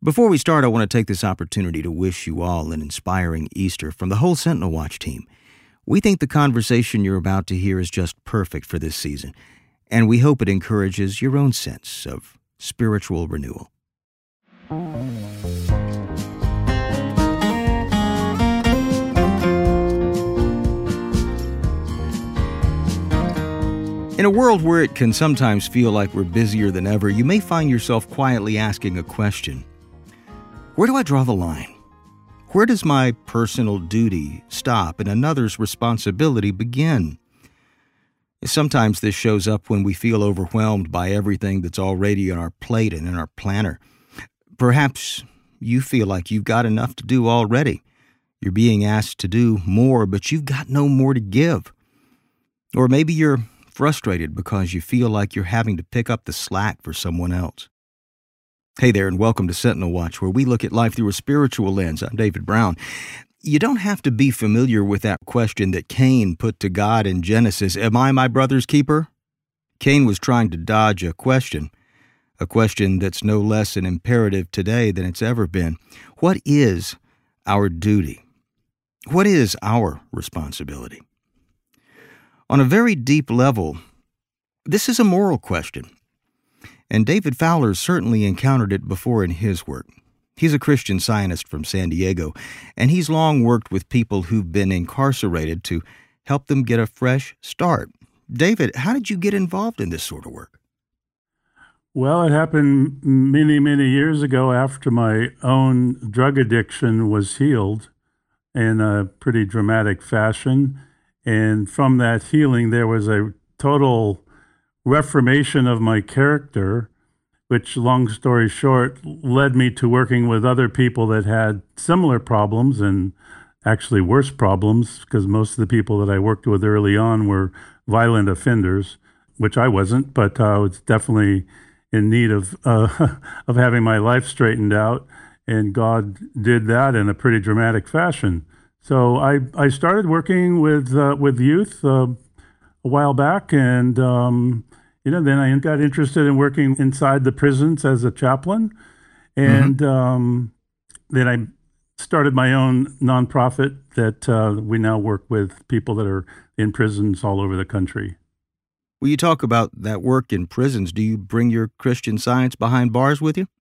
Before we start, I want to take this opportunity to wish you all an inspiring Easter from the whole Sentinel Watch team. We think the conversation you're about to hear is just perfect for this season, and we hope it encourages your own sense of spiritual renewal. In a world where it can sometimes feel like we're busier than ever, you may find yourself quietly asking a question. Where do I draw the line? Where does my personal duty stop and another's responsibility begin? Sometimes this shows up when we feel overwhelmed by everything that's already on our plate and in our planner. Perhaps you feel like you've got enough to do already. You're being asked to do more, but you've got no more to give. Or maybe you're frustrated because you feel like you're having to pick up the slack for someone else. Hey there, and welcome to Sentinel Watch, where we look at life through a spiritual lens. I'm David Brown. You don't have to be familiar with that question that Cain put to God in Genesis, "Am I my brother's keeper?" Cain was trying to dodge a question that's no less an imperative today than it's ever been. What is our duty? What is our responsibility? On a very deep level, this is a moral question, and David Fowler certainly encountered it before in his work. He's a Christian Scientist from San Diego, and he's long worked with people who've been incarcerated to help them get a fresh start. David, how did you get involved in this sort of work? Well, it happened many, many years ago after my own drug addiction was healed in a pretty dramatic fashion. And from that healing, there was a total reformation of my character, which, long story short, led me to working with other people that had similar problems and actually worse problems, because most of the people that I worked with early on were violent offenders, which I wasn't, but I was definitely in need of of having my life straightened out, and God did that in a pretty dramatic fashion. So I started working with youth a while back, and then I got interested in working inside the prisons as a chaplain, and then I started my own nonprofit that we now work with people that are in prisons all over the country. Will you talk about that work in prisons? Do you bring your Christian Science behind bars with you?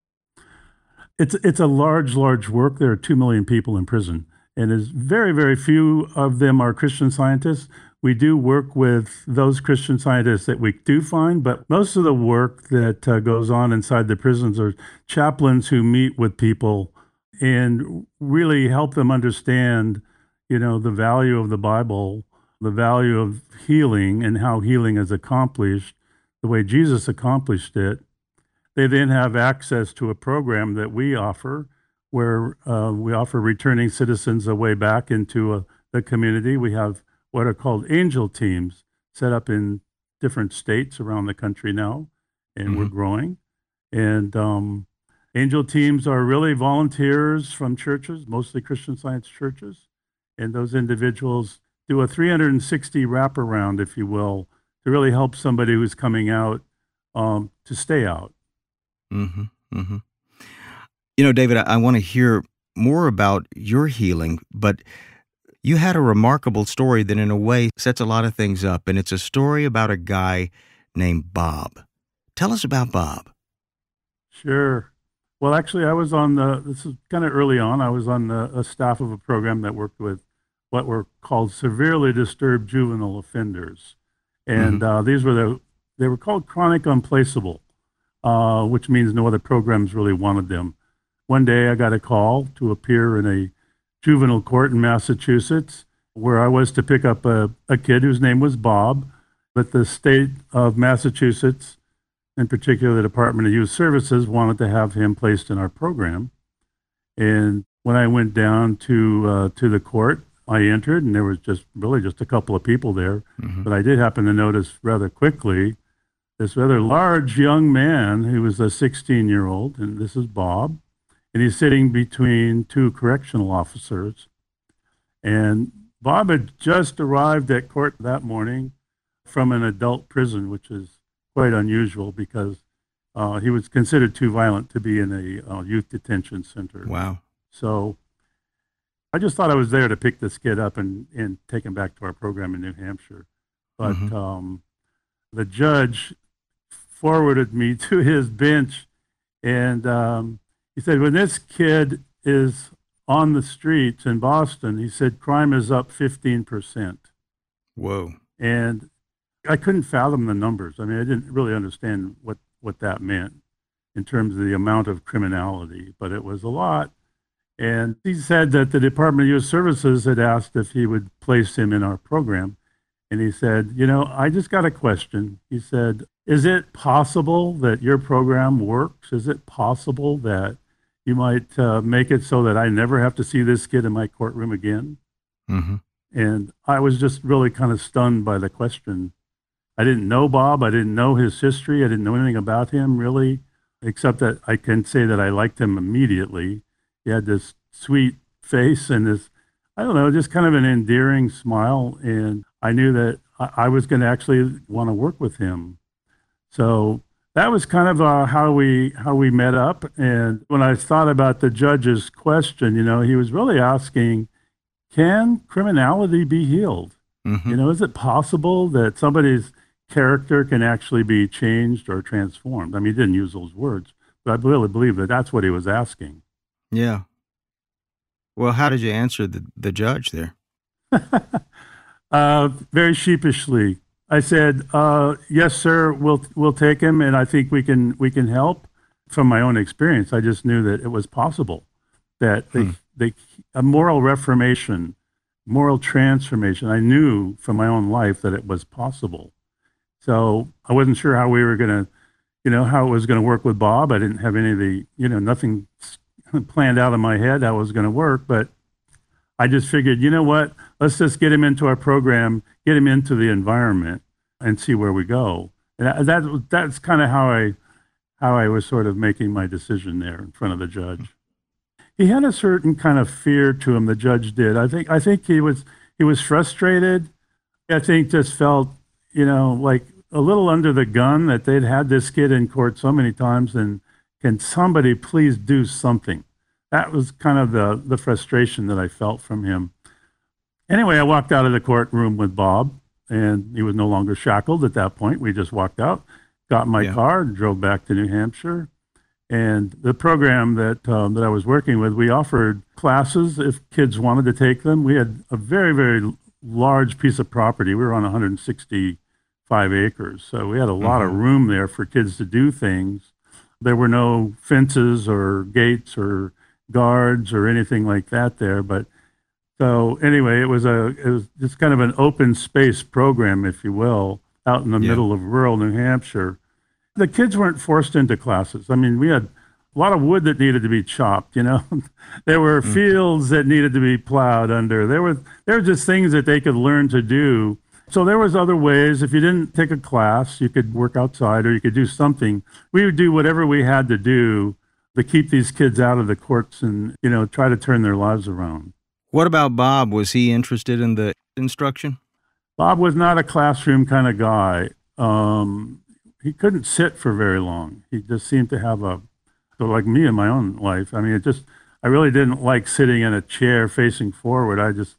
It's a large work. There are 2 million people in prison, and there's very, very few of them are Christian Scientists. We do work with those Christian Scientists that we do find, but most of the work that goes on inside the prisons are chaplains who meet with people and really help them understand, the value of the Bible, the value of healing and how healing is accomplished, the way Jesus accomplished it. They then have access to a program that we offer where we offer returning citizens a way back into the community. We have what are called angel teams set up in different states around the country now, and we're growing. And angel teams are really volunteers from churches, mostly Christian Science churches, and those individuals do a 360 wraparound, if you will, to really help somebody who's coming out to stay out. David, I want to hear more about your healing, but you had a remarkable story that in a way sets a lot of things up, and it's a story about a guy named Bob. Tell us about Bob. Sure. Well, actually, this is kind of early on, I was on a staff of a program that worked with what were called severely disturbed juvenile offenders. And they were called chronic unplaceable, which means no other programs really wanted them. One day I got a call to appear in a juvenile court in Massachusetts, where I was to pick up a kid whose name was Bob, but the state of Massachusetts, in particular the Department of Youth Services, wanted to have him placed in our program. And when I went down to the court, I entered, and there was just a couple of people there. But I did happen to notice rather quickly this rather large young man who was a 16-year-old, and this is Bob, and he's sitting between 2 correctional officers. And Bob had just arrived at court that morning from an adult prison, which is quite unusual because He was considered too violent to be in a youth detention center. Wow. So I just thought I was there to pick this kid up and take him back to our program in New Hampshire. But the judge forwarded me to his bench, and he said, when this kid is on the streets in Boston, he said, crime is up 15%. Whoa. And I couldn't fathom the numbers. I mean, I didn't really understand what that meant in terms of the amount of criminality, but it was a lot. And he said that the Department of Youth Services had asked if he would place him in our program. And he said, I just got a question. He said, is it possible that your program works? Is it possible that you might make it so that I never have to see this kid in my courtroom again? Mm-hmm. And I was just really kind of stunned by the question. I didn't know Bob. I didn't know his history. I didn't know anything about him really, except that I can say that I liked him immediately. He had this sweet face and this, I don't know, just kind of an endearing smile. And I knew that I was going to actually want to work with him. So that was kind of how we met up. And when I thought about the judge's question, he was really asking, can criminality be healed? Mm-hmm. Is it possible that somebody's character can actually be changed or transformed? I mean, he didn't use those words, but I really believe that that's what he was asking. Yeah. Well, how did you answer the judge there? Very sheepishly, I said, "Yes, sir. We'll take him, and I think we can help." From my own experience, I just knew that it was possible that a moral reformation, moral transformation. I knew from my own life that it was possible. So I wasn't sure how we were going to, how it was going to work with Bob. I didn't have any of the, nothing planned out in my head how it was going to work, but I just figured, what, let's just get him into our program, get him into the environment and see where we go. And that's kind of how I was sort of making my decision there in front of the judge. He had a certain kind of fear to him, the judge did. I think he was frustrated. I think just felt, like a little under the gun that they'd had this kid in court so many times, and can somebody please do something? That was kind of the frustration that I felt from him. Anyway, I walked out of the courtroom with Bob, and he was no longer shackled at that point. We just walked out, got in my car, and drove back to New Hampshire. And the program that I was working with, we offered classes if kids wanted to take them. We had a very, very large piece of property. We were on 165 acres, so we had a lot of room there for kids to do things. There were no fences or gates or guards or anything like that there. But so anyway, it was just kind of an open space program, if you will, out in the middle of rural New Hampshire. The kids weren't forced into classes. I mean, we had a lot of wood that needed to be chopped, There were fields that needed to be plowed under. There were just things that they could learn to do. So there was other ways. If you didn't take a class, you could work outside or you could do something. We would do whatever we had to do to keep these kids out of the courts and, try to turn their lives around. What about Bob? Was he interested in the instruction? Bob was not a classroom kind of guy. He couldn't sit for very long. He just seemed to have like me in my own life. I mean, I really didn't like sitting in a chair facing forward. I just,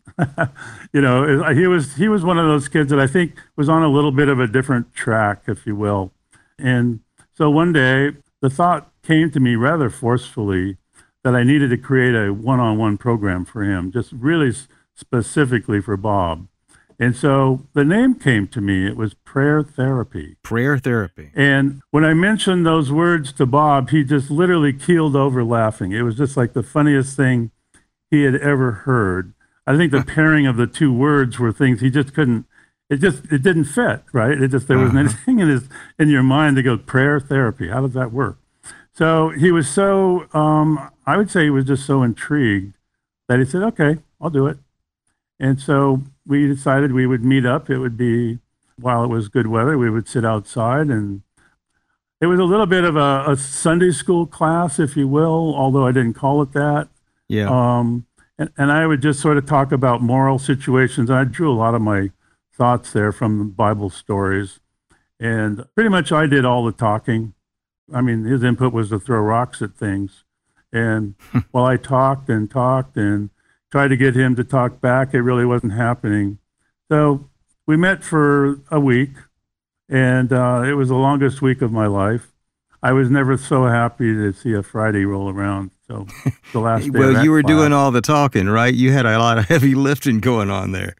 he was one of those kids that I think was on a little bit of a different track, if you will. And so one day the thought came to me rather forcefully that I needed to create a one-on-one program for him, just really specifically for Bob. And so the name came to me. It was Prayer Therapy. Prayer Therapy. And when I mentioned those words to Bob, he just literally keeled over laughing. It was just like the funniest thing he had ever heard. I think the pairing of the two words were things he just couldn't, it didn't fit, right? There wasn't anything in your mind to go, Prayer Therapy. How does that work? So he was so, I would say he was just so intrigued that he said, okay, I'll do it. And so we decided we would meet up. It would be, while it was good weather, we would sit outside. And it was a little bit of a Sunday school class, if you will, although I didn't call it that. Yeah. And I would just sort of talk about moral situations. I drew a lot of my thoughts there from the Bible stories. And pretty much I did all the talking. I mean, his input was to throw rocks at things. And while I talked and tried to get him to talk back, it really wasn't happening. So we met for a week, and it was the longest week of my life. I was never so happy to see a Friday roll around. So the last day of Well, that you were class, doing all the talking, right? You had a lot of heavy lifting going on there.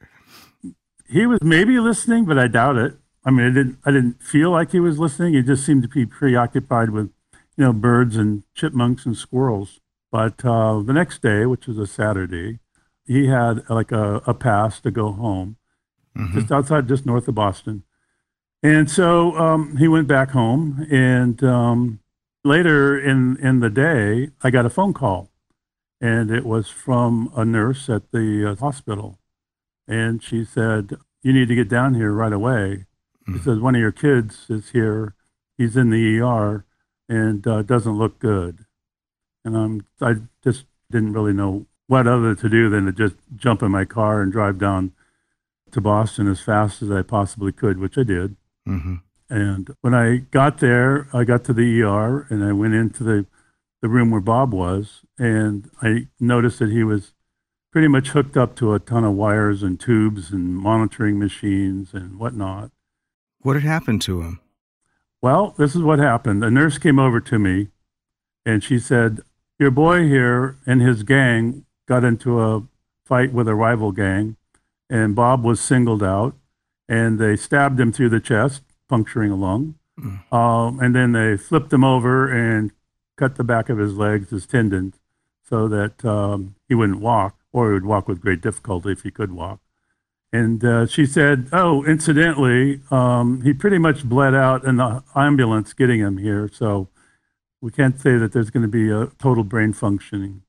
he was maybe listening, but I doubt it. I mean, I didn't feel like he was listening. He just seemed to be preoccupied with, birds and chipmunks and squirrels. But the next day, which was a Saturday, he had like a pass to go home, just outside, just north of Boston. And so he went back home. And later in the day, I got a phone call, and it was from a nurse at the hospital. And she said, "You need to get down here right away." She says, "One of your kids is here. He's in the ER and doesn't look good." And I just didn't really know what other to do than to just jump in my car and drive down to Boston as fast as I possibly could, which I did. Mm-hmm. And when I got there, I got to the ER and I went into the room where Bob was, and I noticed that he was pretty much hooked up to a ton of wires and tubes and monitoring machines and whatnot. What had happened to him? Well, this is what happened. A nurse came over to me and she said, "Your boy here and his gang got into a fight with a rival gang, and Bob was singled out, and they stabbed him through the chest, puncturing a lung. And then they flipped him over and cut the back of his legs, his tendons, so that he wouldn't walk, or he would walk with great difficulty if he could walk." And she said, "Oh, incidentally, he pretty much bled out in the ambulance getting him here, so we can't say that there's going to be a total brain functioning,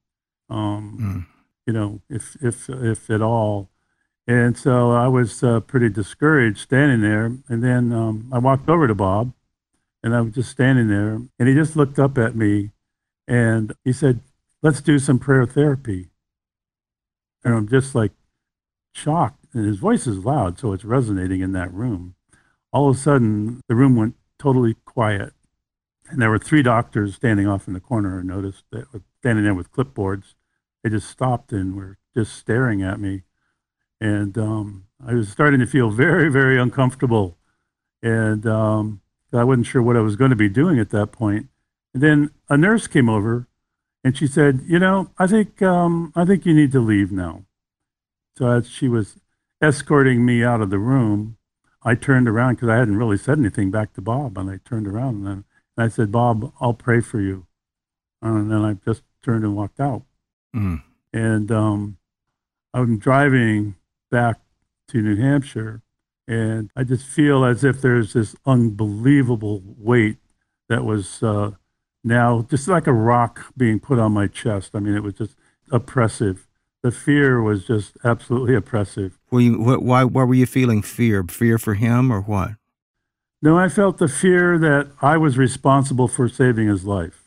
if at all." And so I was pretty discouraged standing there. And then I walked over to Bob, and I was just standing there, and he just looked up at me, and he said, "Let's do some prayer therapy." And I'm just like shocked. And his voice is loud, so it's resonating in that room. All of a sudden, the room went totally quiet. And there were three doctors standing off in the corner. I noticed that were standing there with clipboards. They just stopped and were just staring at me. And I was starting to feel very, very uncomfortable. And I wasn't sure what I was going to be doing at that point. And then a nurse came over, and she said, "I think you need to leave now." So as she was escorting me out of the room, I turned around because I hadn't really said anything back to Bob. And I turned around and I said, "Bob, I'll pray for you." And then I just turned and walked out. And I'm driving back to New Hampshire, and I just feel as if there's this unbelievable weight that was now just like a rock being put on my chest. I mean, it was just oppressive. The fear was just absolutely oppressive. Why were you feeling fear? Fear for him or what? No, I felt the fear that I was responsible for saving his life.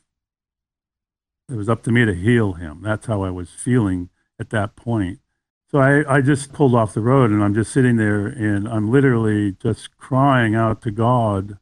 It was up to me to heal him. That's how I was feeling at that point. So I just pulled off the road, and I'm just sitting there, and I'm literally just crying out to God.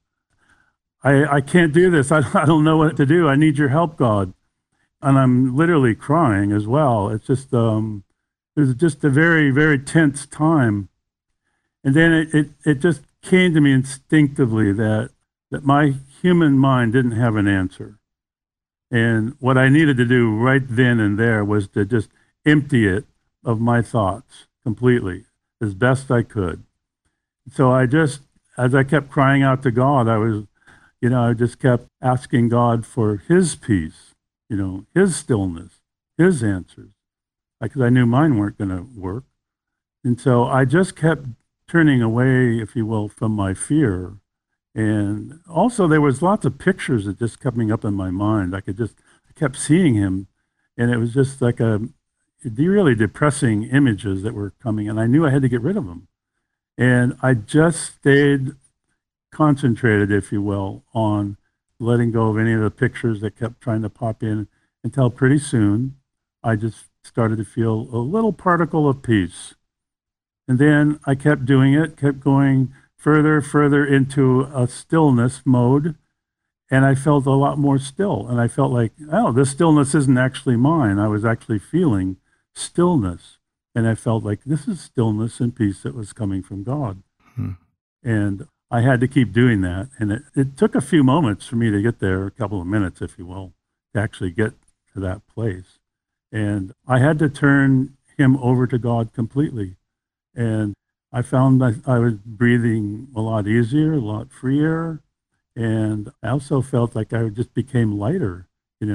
I can't do this. I don't know what to do. I need your help, God. And I'm literally crying as well. It's just, it was just a very, very tense time. And then it just came to me instinctively that my human mind didn't have an answer. And what I needed to do right then and there was to just empty it of my thoughts completely, as best I could. So as I kept crying out to God, I just kept asking God for his peace, his stillness, his answers, because I knew mine weren't going to work. And so I just kept turning away, if you will, from my fear. And also there was lots of pictures that just coming up in my mind. I kept seeing him, and it was just like really depressing images that were coming, and I knew I had to get rid of them. And I just stayed concentrated, if you will, on letting go of any of the pictures that kept trying to pop in, until pretty soon I just started to feel a little particle of peace. And then I kept doing it, kept going further into a stillness mode. And I felt a lot more still. And I felt like, oh, this stillness isn't actually mine. I was actually feeling stillness. And I felt like this is stillness and peace that was coming from God. Hmm. And I had to keep doing that. And it took a few moments for me to get there, a couple of minutes, if you will, to actually get to that place. And I had to turn him over to God completely. And I found that I was breathing a lot easier, a lot freer. And I also felt like I just became lighter.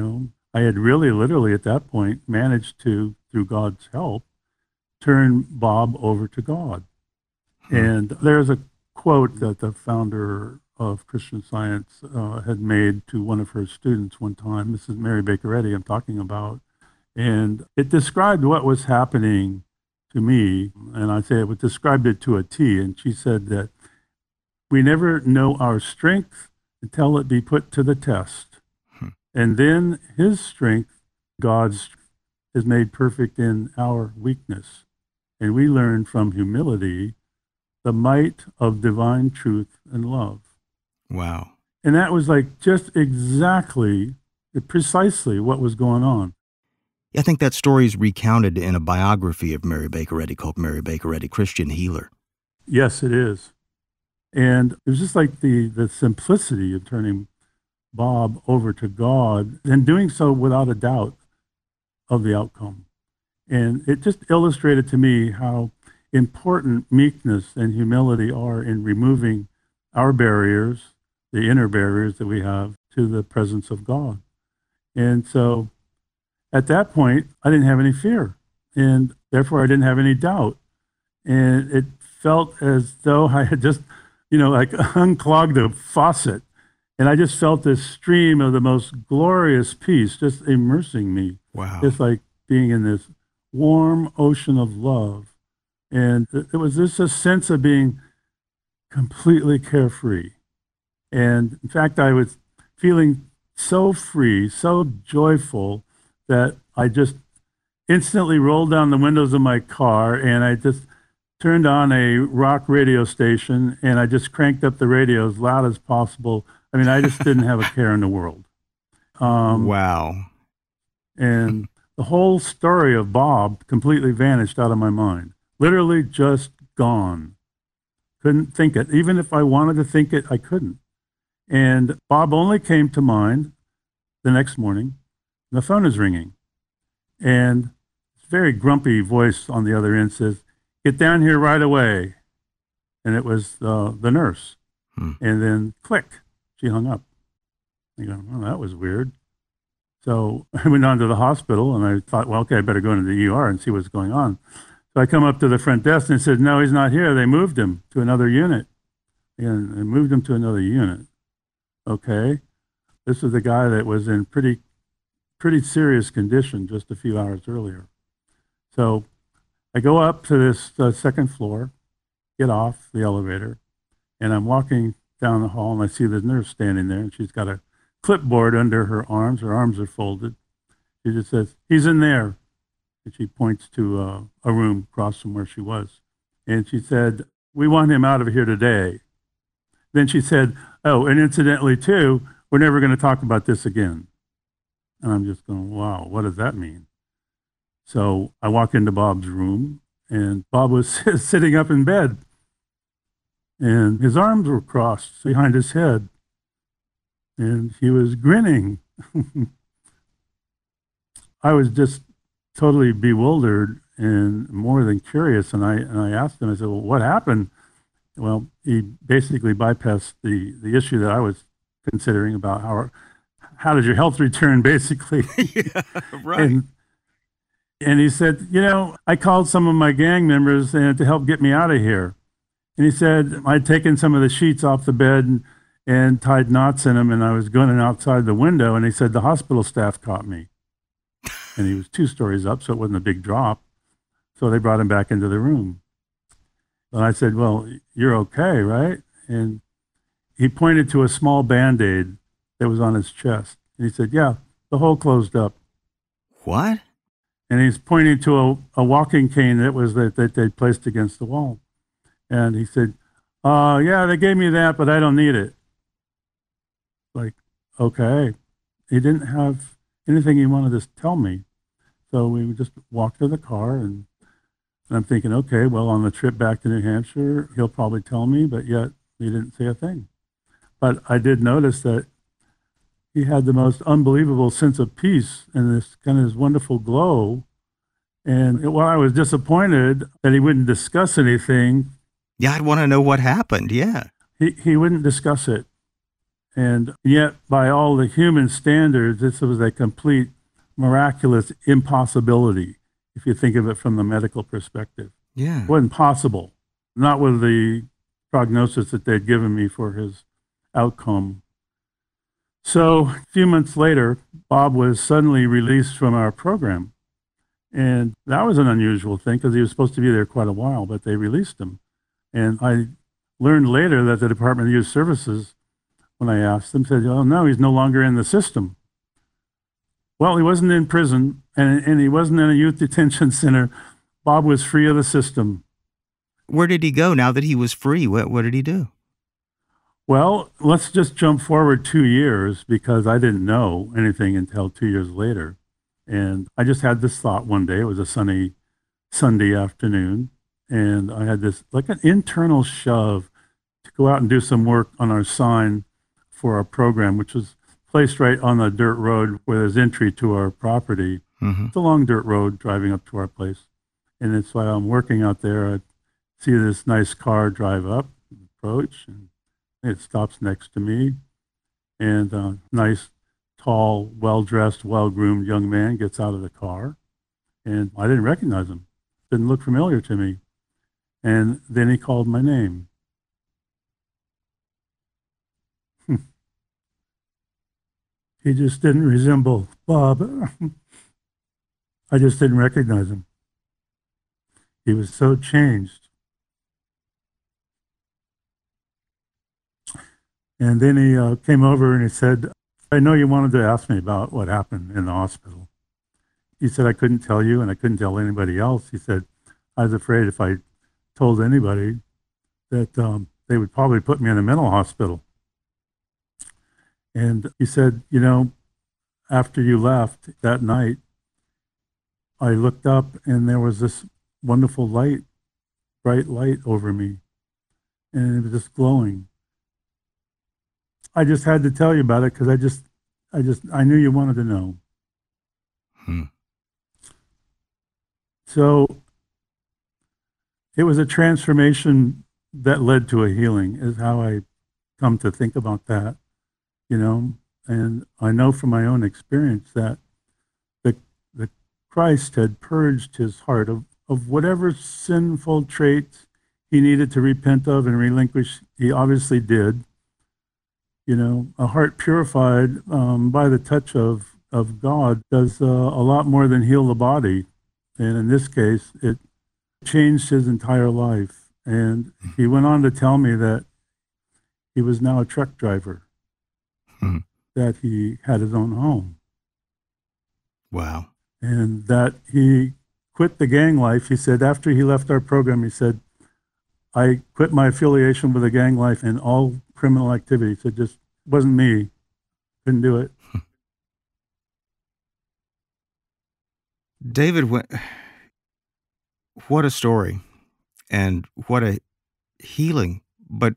I had really literally at that point managed to, through God's help, turn Bob over to God. And there's a quote that the founder of Christian Science had made to one of her students one time. This is Mary Baker Eddy I'm talking about. And it described what was happening to me. And I say it described it to a T. And she said that we never know our strength until it be put to the test. And then his strength, God's strength, is made perfect in our weakness. And we learn from humility the might of divine truth and love. Wow. And that was like just exactly, precisely what was going on. I think that story is recounted in a biography of Mary Baker Eddy called Mary Baker Eddy, Christian Healer. Yes, it is. And it was just like the simplicity of turning Bob over to God and doing so without a doubt of the outcome. And it just illustrated to me how important meekness and humility are in removing our barriers, the inner barriers that we have to the presence of God. And so at that point, I didn't have any fear, and therefore I didn't have any doubt. And it felt as though I had just, like unclogged a faucet. And I just felt this stream of the most glorious peace just immersing me. Wow. Just like being in this warm ocean of love. And it was just a sense of being completely carefree. And in fact, I was feeling so free, so joyful, that I just instantly rolled down the windows of my car and I just turned on a rock radio station and I just cranked up the radio as loud as possible. I mean, I just didn't have a care in the world. Wow. And the whole story of Bob completely vanished out of my mind. Literally just gone. Couldn't think it. Even if I wanted to think it, I couldn't. And Bob only came to mind the next morning. The phone is ringing. And a very grumpy voice on the other end says, "Get down here right away." And it was the nurse. And then click, she hung up. I go, well, that was weird. So I went on to the hospital and I thought, well, okay, I better go into the ER and see what's going on. So I come up to the front desk and said, no, he's not here. They moved him to another unit. And they moved him to another unit. Okay. This is the guy that was in pretty serious condition just a few hours earlier. So I go up to this second floor, get off the elevator, and I'm walking down the hall and I see the nurse standing there and she's got a clipboard under her arms. Her arms are folded. She just says, "He's in there." And she points to a room across from where she was. And she said, "We want him out of here today." Then she said, "Oh, and incidentally too, we're never going to talk about this again." And I'm just going, wow, what does that mean? So I walk into Bob's room and Bob was sitting up in bed and his arms were crossed behind his head and he was grinning. I was just totally bewildered and more than curious. And I asked him, I said, well, what happened? Well, he basically bypassed the issue that I was considering about how does your health return, basically. Yeah, right. And he said, I called some of my gang members to help get me out of here. And he said, I'd taken some of the sheets off the bed and tied knots in them, and I was going outside the window. And he said, the hospital staff caught me. And he was 2 stories up, so it wasn't a big drop. So they brought him back into the room. And I said, well, you're okay, right? And he pointed to a small Band-Aid that was on his chest. And he said, yeah, the hole closed up. What? And he's pointing to a walking cane that they placed against the wall. And he said, yeah, they gave me that, but I don't need it. Like, okay. He didn't have anything he wanted to tell me. So we just walked to the car, and I'm thinking, okay, well, on the trip back to New Hampshire, he'll probably tell me, but yet he didn't say a thing. But I did notice that he had the most unbelievable sense of peace and this kind of this wonderful glow. And while I was disappointed that he wouldn't discuss anything, Yeah, I'd want to know what happened. Yeah. he wouldn't discuss it. And yet, by all the human standards, this was a complete miraculous impossibility if you think of it from the medical perspective. Yeah. It wasn't possible, not with the prognosis that they'd given me for his outcome. So a few months later, Bob was suddenly released from our program. And that was an unusual thing because he was supposed to be there quite a while, but they released him. And I learned later that the Department of Youth Services, when I asked them, said, oh, no, he's no longer in the system. Well, he wasn't in prison and he wasn't in a youth detention center. Bob was free of the system. Where did he go now that he was free? What did he do? Well, let's just jump forward 2 years because I didn't know anything until 2 years later. And I just had this thought one day. It was a sunny Sunday afternoon. And I had this like an internal shove to go out and do some work on our sign for our program, which was placed right on the dirt road where there's entry to our property. Mm-hmm. It's a long dirt road driving up to our place. And it's while I'm working out there, I see this nice car drive up, approach, and it stops next to me. And a nice, tall, well-dressed, well-groomed young man gets out of the car. And I didn't recognize him. Didn't look familiar to me. And then he called my name. He just didn't resemble Bob. I just didn't recognize him. He was so changed. And then he came over and he said, I know you wanted to ask me about what happened in the hospital. He said, I couldn't tell you and I couldn't tell anybody else. He said, I was afraid if I told anybody that they would probably put me in a mental hospital. And he said, you know, after you left that night, I looked up and there was this wonderful light, bright light over me. And it was just glowing. I just had to tell you about it because I knew you wanted to know. So it was a transformation that led to a healing is how I come to think about that, you know. And I know from my own experience that the Christ had purged his heart of whatever sinful traits he needed to repent of and relinquish. He obviously did. You know, a heart purified by the touch of God does a lot more than heal the body. And in this case, it changed his entire life. And he went on to tell me that he was now a truck driver, that he had his own home. Wow. And that he quit the gang life. He said after he left our program, he said, I quit my affiliation with the gang life and all criminal activity. He said, just wasn't me. Couldn't do it. David, what a story and what a healing. But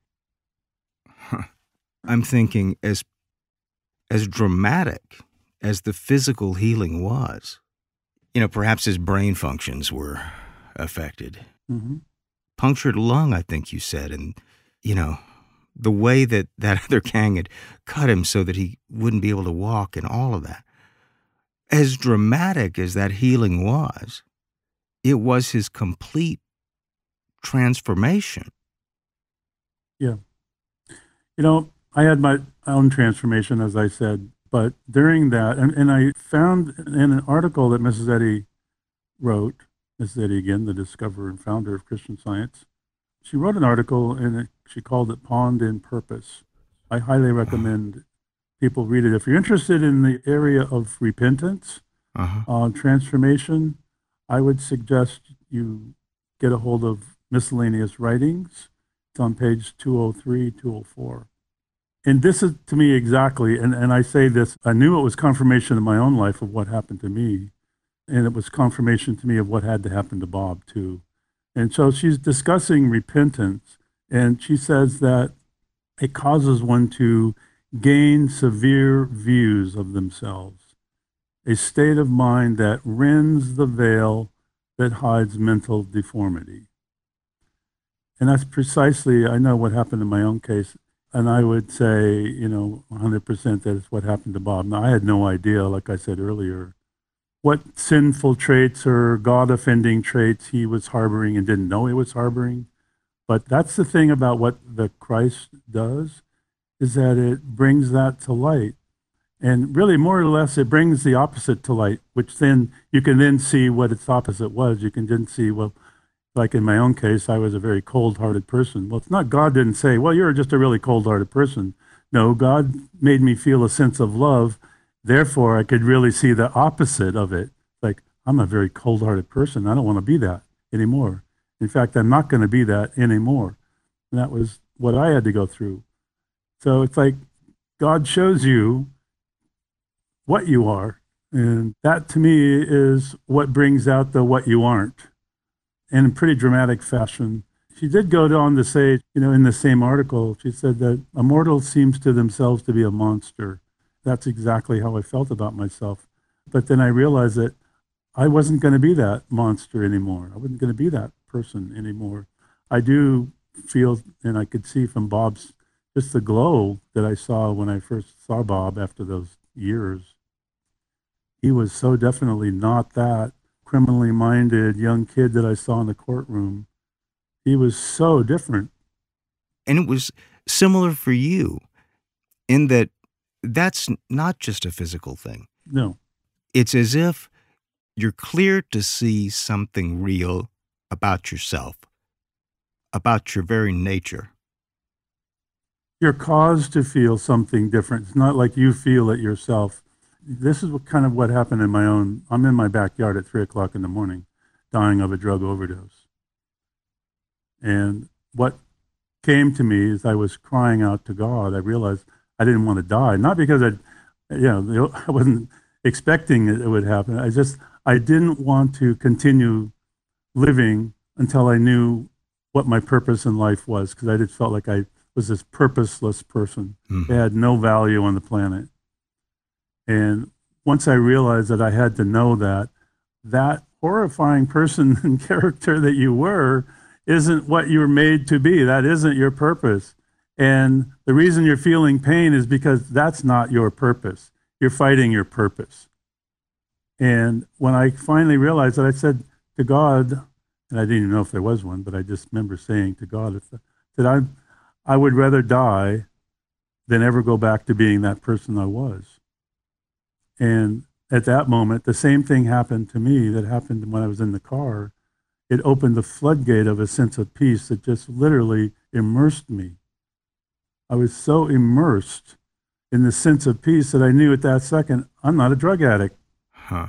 I'm thinking as dramatic as the physical healing was, you know, perhaps his brain functions were affected. Mm-hmm. Punctured lung, I think you said, and, you know, the way that other gang had cut him so that he wouldn't be able to walk and all of that. As dramatic as that healing was, it was his complete transformation. Yeah. You know, I had my own transformation, as I said, but during that, and I found in an article that Mrs. Eddy wrote, Mrs. Eddy, again, the discoverer and founder of Christian Science, she wrote an article and she called it Pond in Purpose. I highly recommend people read it. If you're interested in the area of repentance, transformation, I would suggest you get a hold of Miscellaneous Writings. It's on page 203, 204. And this is to me exactly, and I say this, I knew it was confirmation in my own life of what happened to me. And it was confirmation to me of what had to happen to Bob too. And so she's discussing repentance, and she says that it causes one to gain severe views of themselves, a state of mind that rends the veil that hides mental deformity. And that's precisely, I know what happened in my own case. And I would say, 100% that is what happened to Bob. Now, I had no idea, like I said earlier, what sinful traits or God offending traits he was harboring and didn't know he was harboring. But that's the thing about what the Christ does, is that it brings that to light. And really, more or less, it brings the opposite to light, which then you can then see what its opposite was. You can then see, well, like in my own case, I was a very cold-hearted person. Well, it's not God didn't say, well, you're just a really cold-hearted person. No, God made me feel a sense of love. Therefore, I could really see the opposite of it. Like, I'm a very cold-hearted person. I don't want to be that anymore. In fact, I'm not going to be that anymore. And that was what I had to go through. So it's like God shows you what you are. And that to me is what brings out the what you aren't in a pretty dramatic fashion. She did go on to say, in the same article, she said that a mortal seems to themselves to be a monster. That's exactly how I felt about myself. But then I realized that I wasn't going to be that monster anymore. I wasn't going to be that person anymore. I do feel, and I could see from Bob's, just the glow that I saw when I first saw Bob after those years. He was so definitely not that criminally minded young kid that I saw in the courtroom. He was so different. And it was similar for you in that that's not just a physical thing. No. It's as if you're clear to see something real about yourself, about your very nature. You're caused to feel something different. It's not like you feel it yourself. This is what happened in my own. I'm in my backyard at 3:00 in the morning, dying of a drug overdose. And what came to me as I was crying out to God, I realized I didn't want to die. Not because I wasn't expecting it would happen. I didn't want to continue living until I knew what my purpose in life was, because I just felt like I was this purposeless person. I had no value on the planet. And once I realized that I had to know that horrifying person and character that you were isn't what you were made to be. That isn't your purpose. And the reason you're feeling pain is because that's not your purpose. You're fighting your purpose. And when I finally realized that, I said to God, and I didn't even know if there was one, but I just remember saying to God that I would rather die than ever go back to being that person I was. And at that moment, the same thing happened to me that happened when I was in the car. It opened the floodgate of a sense of peace that just literally immersed me. I was so immersed in the sense of peace that I knew at that second, I'm not a drug addict. Huh.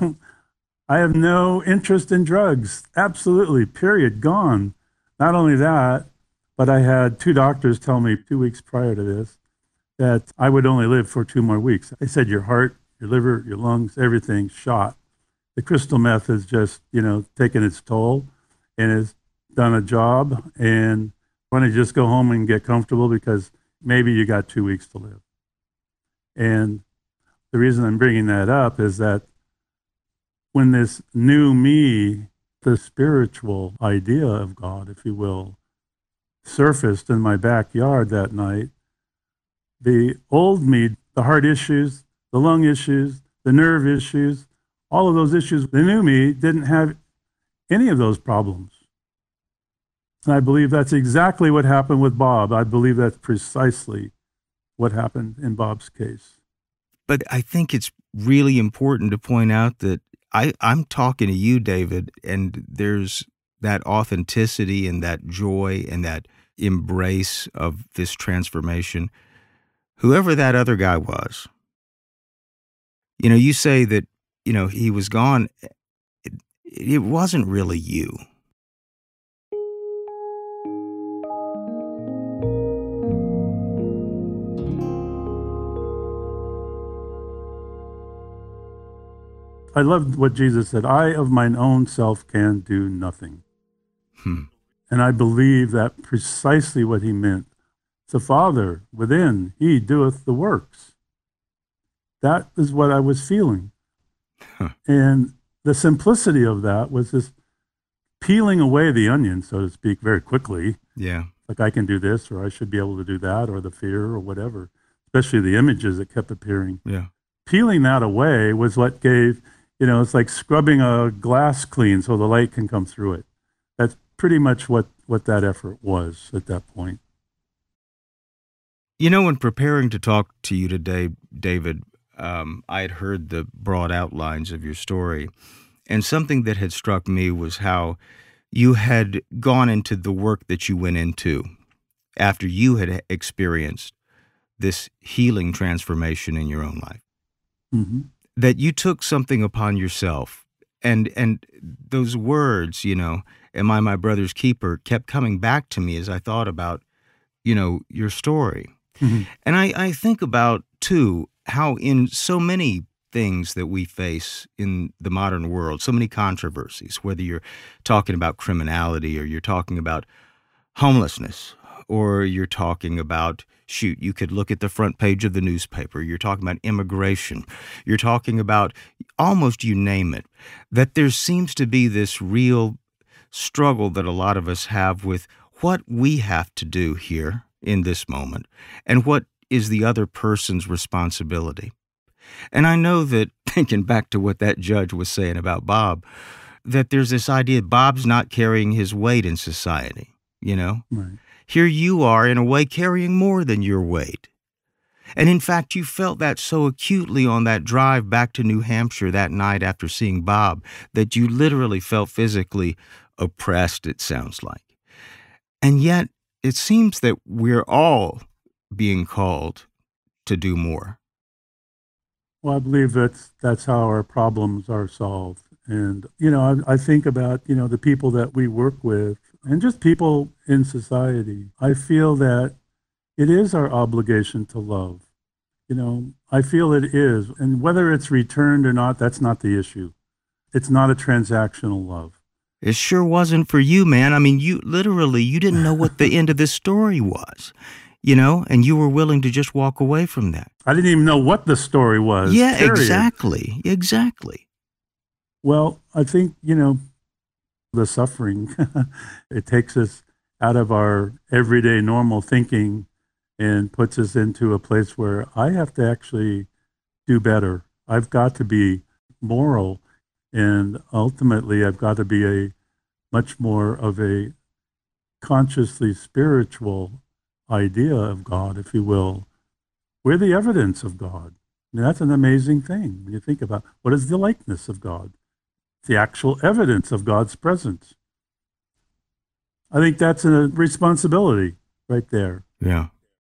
I have no interest in drugs. Absolutely, period, gone. Not only that, but I had 2 doctors tell me 2 weeks prior to this that I would only live for 2 more weeks. They said, your heart, your liver, your lungs, everything shot. The crystal meth has just, taken its toll and has done a job. And why don't you just go home and get comfortable, because maybe you got 2 weeks to live. And the reason I'm bringing that up is that when this new me, the spiritual idea of God, if you will, surfaced in my backyard that night, the old me, the heart issues, the lung issues, the nerve issues, all of those issues, the new me didn't have any of those problems. And I believe that's exactly what happened with Bob. I believe that's precisely what happened in Bob's case. But I think it's really important to point out that I'm talking to you, David, and there's that authenticity and that joy and that embrace of this transformation. Whoever that other guy was, you say that, he was gone. It wasn't really you. I love what Jesus said, I of mine own self can do nothing. And I believe that precisely what he meant. The Father within, he doeth the works. That is what I was feeling. And the simplicity of that was this peeling away the onion, so to speak, very quickly. Yeah. Like I can do this, or I should be able to do that, or the fear, or whatever, especially the images that kept appearing. Yeah. Peeling that away was what gave, it's like scrubbing a glass clean so the light can come through it. That's pretty much what that effort was at that point. When preparing to talk to you today, David, I had heard the broad outlines of your story, and something that had struck me was how you had gone into the work that you went into after you had experienced this healing transformation in your own life. Mm-hmm. That you took something upon yourself, and those words, am I my brother's keeper, kept coming back to me as I thought about, your story. Mm-hmm. And I think about, too, how in so many things that we face in the modern world, so many controversies, whether you're talking about criminality or you're talking about homelessness or you're talking about, you could look at the front page of the newspaper, you're talking about immigration, you're talking about almost you name it, that there seems to be this real struggle that a lot of us have with what we have to do here in this moment and what is the other person's responsibility. And I know that, thinking back to what that judge was saying about Bob, that there's this idea Bob's not carrying his weight in society, Right. Here you are, in a way, carrying more than your weight. And in fact, you felt that so acutely on that drive back to New Hampshire that night after seeing Bob that you literally felt physically oppressed, it sounds like. And yet, it seems that we're all being called to do more. Well, I believe that's how our problems are solved. And, I think about, the people that we work with and just people in society. I feel that it is our obligation to love. I feel it is. And whether it's returned or not, that's not the issue. It's not a transactional love. It sure wasn't for you, man. I mean, you didn't know what the end of this story was, and you were willing to just walk away from that. I didn't even know what the story was. Yeah, period. Exactly. Well, I think, the suffering, it takes us out of our everyday normal thinking and puts us into a place where I have to actually do better. I've got to be moral, and ultimately I've got to be a much more of a consciously spiritual idea of God, if you will. We're the evidence of God. I mean, that's an amazing thing when you think about what is the likeness of God, the actual evidence of God's presence. I think that's a responsibility right there. Yeah.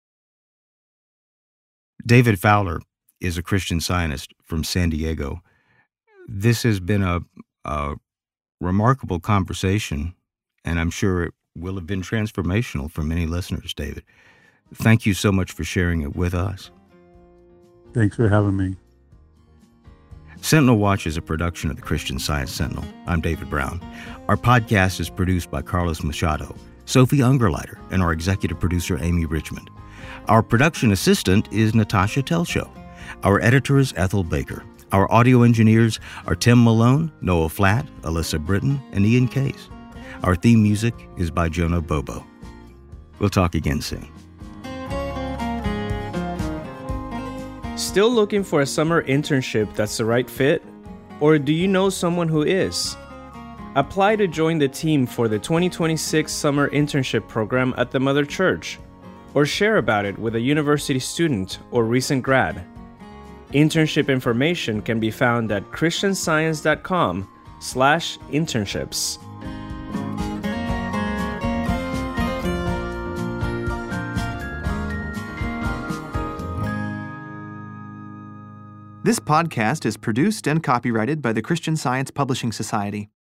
David Fowler is a Christian Scientist from San Diego. This has been a remarkable conversation, and I'm sure it will have been transformational for many listeners, David. Thank you so much for sharing it with us. Thanks for having me. Sentinel Watch is a production of the Christian Science Sentinel. I'm David Brown. Our podcast is produced by Carlos Machado, Sophie Ungerleider, and our executive producer, Amy Richmond. Our production assistant is Natasha Telshow. Our editor is Ethel Baker. Our audio engineers are Tim Malone, Noah Flatt, Alyssa Britton, and Ian Case. Our theme music is by Jonah Bobo. We'll talk again soon. Still looking for a summer internship that's the right fit? Or do you know someone who is? Apply to join the team for the 2026 Summer Internship Program at the Mother Church, or share about it with a university student or recent grad. Internship information can be found at christianscience.com/internships. This podcast is produced and copyrighted by the Christian Science Publishing Society.